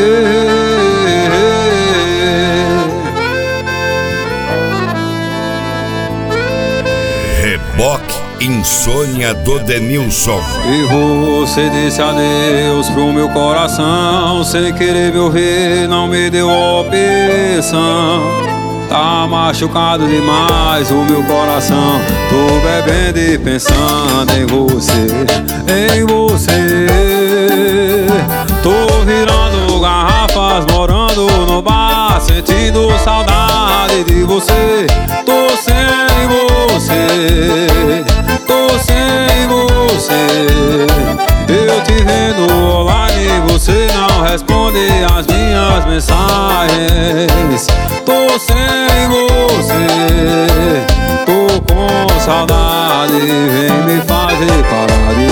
Reboque Insônia do Denilson. E você disse adeus pro meu coração, sem querer me ouvir, não me deu opção. Tá machucado demais o meu coração, tô bebendo e pensando em você, em você. Tô virando garrafas, morando no bar, sentindo saudade de você. Tô sem você, tô sem você. Eu te vendo online, você não responde as minhas mensagens. Tô sem você, tô com saudade, vem me fazer parar de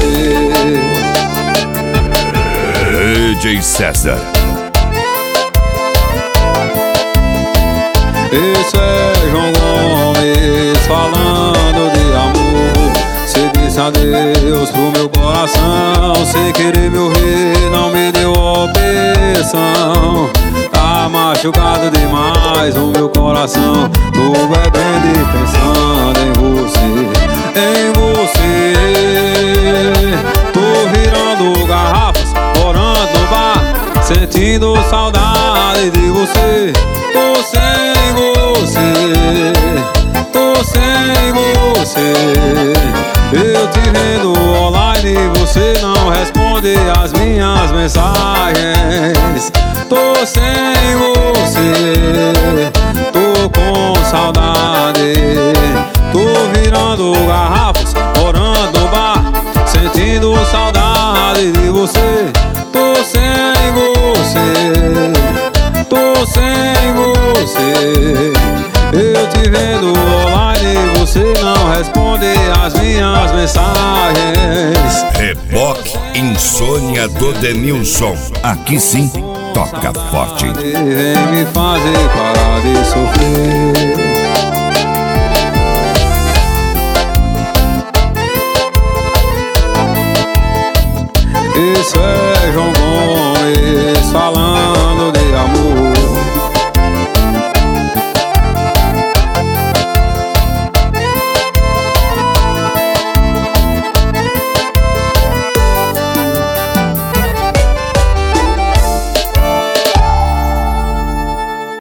sofrer. DJ César. Isso é João Gomes falando de amor. Cê disse adeus pro meu coração, sem querer me ouvir, não me deu opção. Tá machucado demais o meu coração, tô bebendo e pensando em você, em você. Tô virando garrafas, morando no bar, sentindo saudade de você. Tô sem você, tô sem você. Eu te vendo online, você não responde as minhas mensagens. Tô sem você, tô com saudade. Tô virando garrafas, morando no bar, sentindo saudade de você. Tô sem você, tô sem você. Eu te vendo online, você não responde as minhas mensagens. Reboque Insônia do Denilson. Aqui sim, toca forte. Vem me fazer parar de sofrer. Isso é